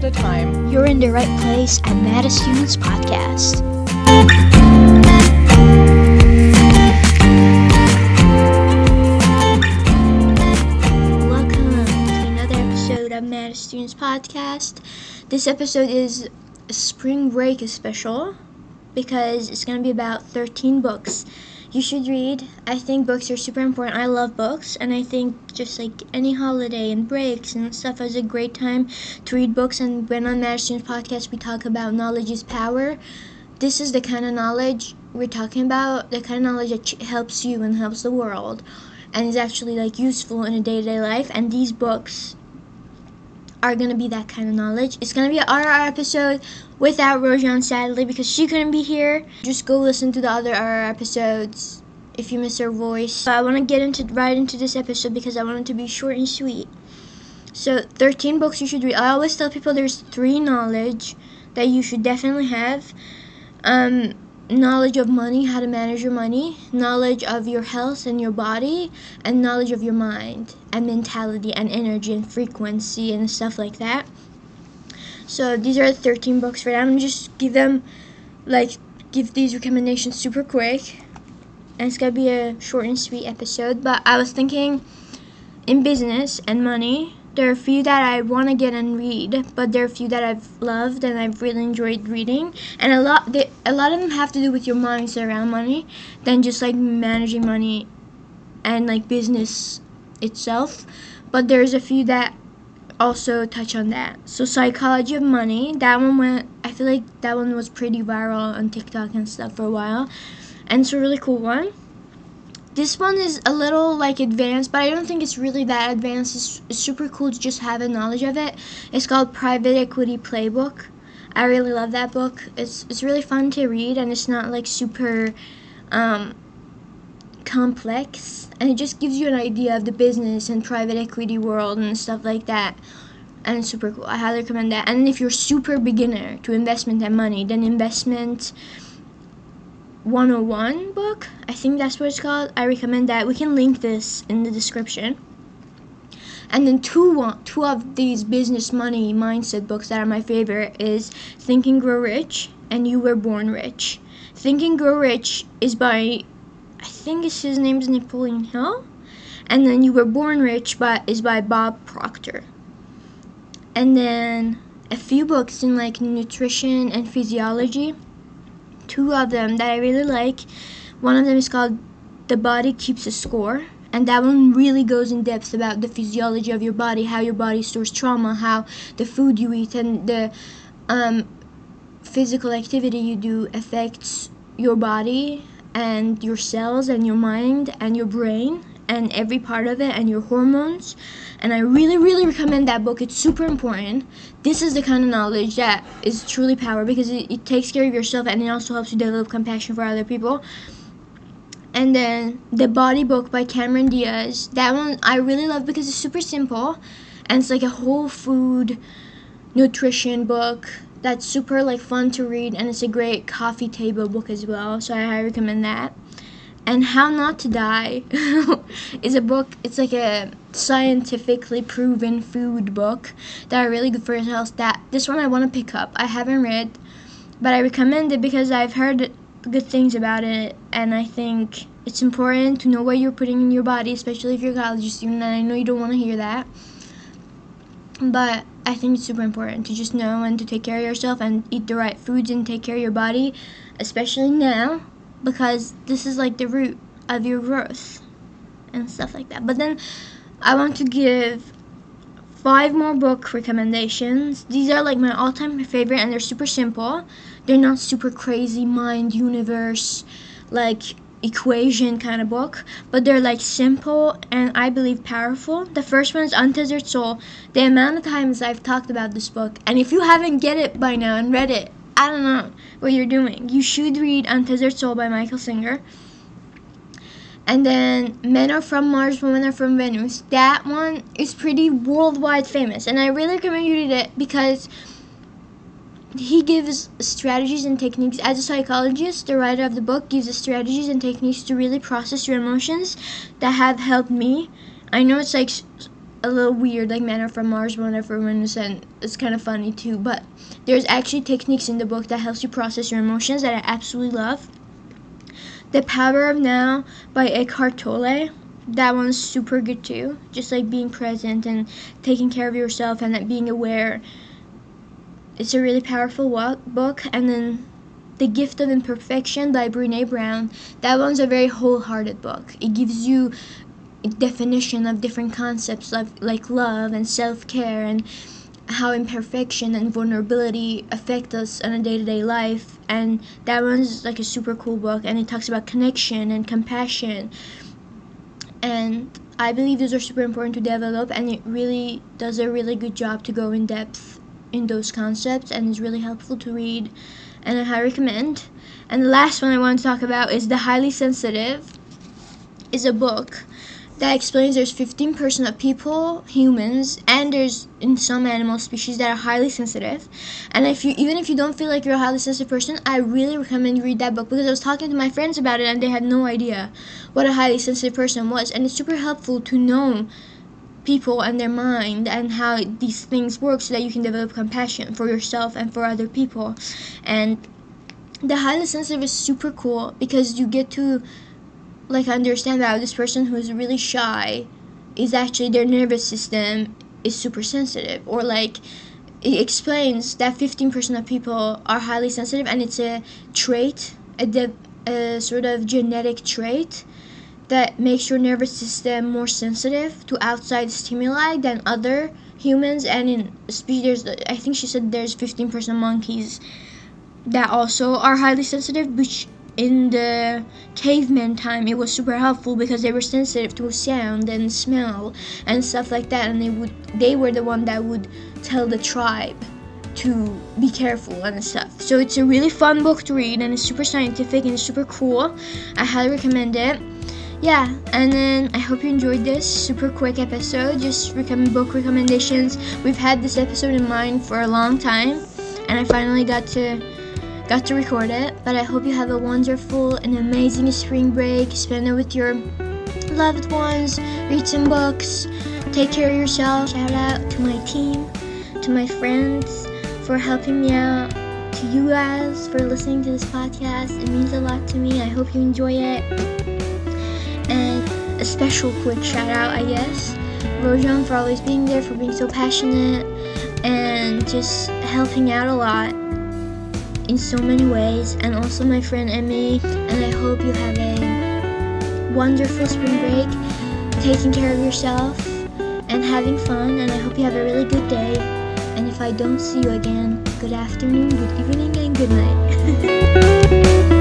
at a time. You're in the right place at Mad Students Podcast. Welcome to another episode of Mad Students Podcast. This episode is a spring break special because it's going to be about 13 books you should read. I think books are super important. I love books, and I think just like any holiday and breaks and stuff is a great time to read books. And when on Mad Students Podcast we talk about knowledge is power, this is the kind of knowledge we're talking about, the kind of knowledge that helps you and helps the world and is actually like useful in a day-to-day life. And these books are going to be that kind of knowledge. It's going to be an RR episode without Rojan, sadly, because she couldn't be here. Just go listen to the other RR episodes if you miss her voice. So I want to get right into this episode because I want it to be short and sweet. So 13 books you should read. I always tell people there's 3 knowledge that you should definitely have. Knowledge of money, how to manage your money, knowledge of your health and your body, and knowledge of your mind and mentality and energy and frequency and stuff like that. So these are the 13 books for that. I'm going to just give these recommendations super quick, and it's going to be a short and sweet episode. But I was thinking, in business and money, there are a few that I want to get and read, but there are a few that I've loved and I've really enjoyed reading. And a lot of them have to do with your mindset around money than just like managing money and like business itself. But there's a few that also touch on that. So Psychology of Money, I feel like that one was pretty viral on TikTok and stuff for a while, and it's a really cool one. This one is a little like advanced, but I don't think it's really that advanced. It's super cool to just have a knowledge of it. It's called Private Equity Playbook. I really love that book. It's really fun to read, and it's not like super complex, and it just gives you an idea of the business and private equity world and stuff like that. And it's super cool. I highly recommend that. And if you're super beginner to investment and money, then Investment 101 book, I think that's what it's called. I recommend that. We can link this in the description. And then two of these business money mindset books that are my favorite is Think and Grow Rich and You Were Born Rich. Think and Grow Rich is by, I think his name is Napoleon Hill, and then You Were Born Rich is by Bob Proctor. And then a few books in like nutrition and physiology. 2 of them that I really like. One of them is called The Body Keeps a Score, and that one really goes in depth about the physiology of your body, how your body stores trauma, how the food you eat and the physical activity you do affects your body and your cells and your mind and your brain and every part of it and your hormones. And I really, really recommend that book. It's super important. This is the kind of knowledge that is truly power because it takes care of yourself, and it also helps you develop compassion for other people. And then The Body Book by Cameron Diaz. That one I really love because it's super simple, and it's like a whole food nutrition book that's super like fun to read, and it's a great coffee table book as well. So I highly recommend that. And How Not to Die is a book. It's like a scientifically proven food book that are really good for your health. This one I want to pick up. I haven't read, but I recommend it because I've heard good things about it, and I think it's important to know what you're putting in your body, especially if you're a college student, and I know you don't want to hear that, but I think it's super important to just know and to take care of yourself and eat the right foods and take care of your body, especially now, because this is like the root of your growth and stuff like that. But then I want to give 5 more book recommendations. These are like my all-time favorite, and they're super simple. They're not super crazy mind universe like equation kind of book, but they're like simple and I believe powerful. The first one is Untethered Soul. The amount of times I've talked about this book, and if you haven't get it by now and read it, I don't know what you're doing. You should read Untethered Soul by Michael Singer. And then Men Are From Mars, Women Are From Venus. That one is pretty worldwide famous, and I really recommend you read it because he gives strategies and techniques. As a psychologist, the writer of the book gives us strategies and techniques to really process your emotions that have helped me. I know it's like a little weird, like Man from Mars, Woman from Venus, and it's kind of funny too. But there's actually techniques in the book that helps you process your emotions that I absolutely love. The Power of Now by Eckhart Tolle. That one's super good too. Just like being present and taking care of yourself and being aware. It's a really powerful book. And then The Gift of Imperfection by Brené Brown. That one's a very wholehearted book. It gives you a definition of different concepts like love and self-care and how imperfection and vulnerability affect us on a day-to-day life. And that one's like a super cool book, and it talks about connection and compassion. And I believe those are super important to develop, and it really does a really good job to go in depth in those concepts, and it's really helpful to read, and I highly recommend. And the last one I want to talk about is The Highly Sensitive. Is a book that explains there's 15% of people, humans, and there's in some animal species that are highly sensitive. And even if you don't feel like you're a highly sensitive person, I really recommend you read that book, because I was talking to my friends about it and they had no idea what a highly sensitive person was. And it's super helpful to know people and their mind and how these things work so that you can develop compassion for yourself and for other people. And the highly sensitive is super cool because you get to understand that this person who is really shy is actually their nervous system is super sensitive, or it explains that 15% of people are highly sensitive, and it's a trait, a sort of genetic trait that makes your nervous system more sensitive to outside stimuli than other humans. And in species, I think she said there's 15% monkeys that also are highly sensitive, which in the caveman time it was super helpful because they were sensitive to sound and smell and stuff like that, and they were the one that would tell the tribe to be careful and stuff. So it's a really fun book to read, and it's super scientific and it's super cool. I highly recommend it. Yeah, and then I hope you enjoyed this super quick episode, just book recommendations. We've had this episode in mind for a long time, and I finally got to record it. But I hope you have a wonderful and amazing spring break. Spend it with your loved ones, read some books, take care of yourself. Shout out to my team, to my friends for helping me out, to you guys for listening to this podcast. It means a lot to me. I hope you enjoy it. And a special quick shout out, I guess, Rojan, for always being there, for being so passionate and just helping out a lot in so many ways, and also my friend Emmy. And I hope you have a wonderful spring break, taking care of yourself and having fun, and I hope you have a really good day. And if I don't see you again, good afternoon, good evening, and good night.